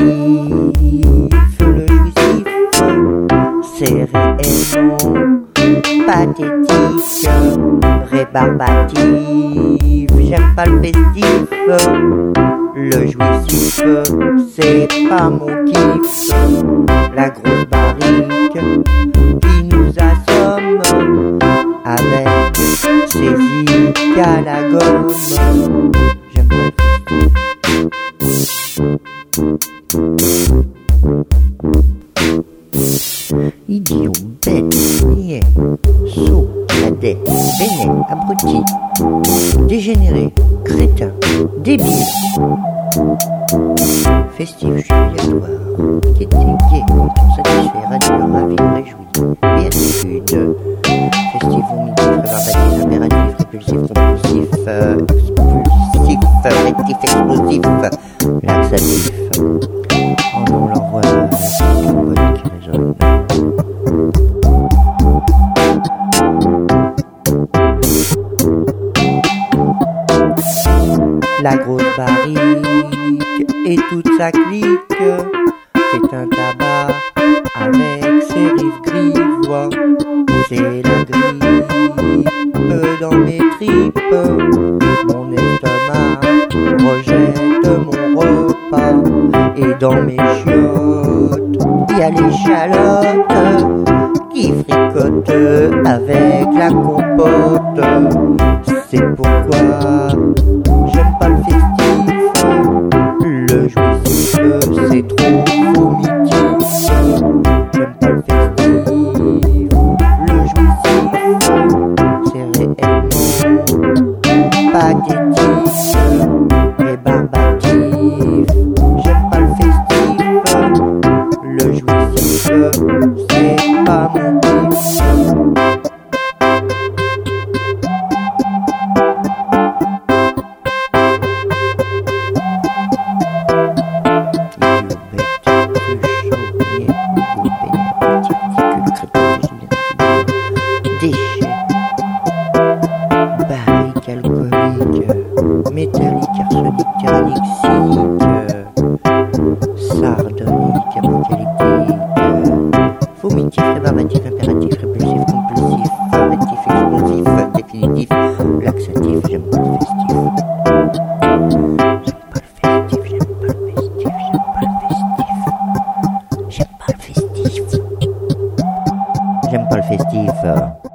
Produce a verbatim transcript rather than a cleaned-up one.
le jouissif, c'est réellement pathétique, rébarbatif. J'aime pas le festif, le jouissif, c'est pas mon kiff. La grosse barrique qui nous assomme avec ses zik à la gomme. J'aime pas le festif. Idiot, bête, niais, sot, cadet, bénet, abruti, dégénéré, crétin, débile. Festif, jubilatoire, qui était gai, content, satisfait, radieux, ravi, réjoui, béatitude. Festif, vomitif, rébarbatif, impératif, répulsif, compulsif, euh, expulsif, rétif, explosif, laxatif. Oh non, on l'envoie la petite bonne qui résonne. La grosse barrique et toute sa clique fait un tabac avec ses rives grivois. C'est la grippe dans mes tripes, mon estomac rejette mon repas. Et dans mes chiottes, il y a l'échalote qui fricote avec la compote. C'est pourquoi j'aime pas le festif, le jouissif, c'est trop vomitif. J'aime pas le festif, le jouissif, c'est réellement pathétique, rébarbatif. J'aime pas le festif, le jouissif, c'est pas mon kiff. Déchets, barriques alcooliques, métalliques, arseniques, tyranniques, cyniques, sardoniques, apocalyptiques, vomitif, rébarbatif, impératif, répulsif, compulsif, rétif, explosif, définitif, laxatif. J'aime pas le festif. J'aime pas le festif, j'aime pas le festif, j'aime pas le festif. J'aime pas le festif. J'aime pas le festif.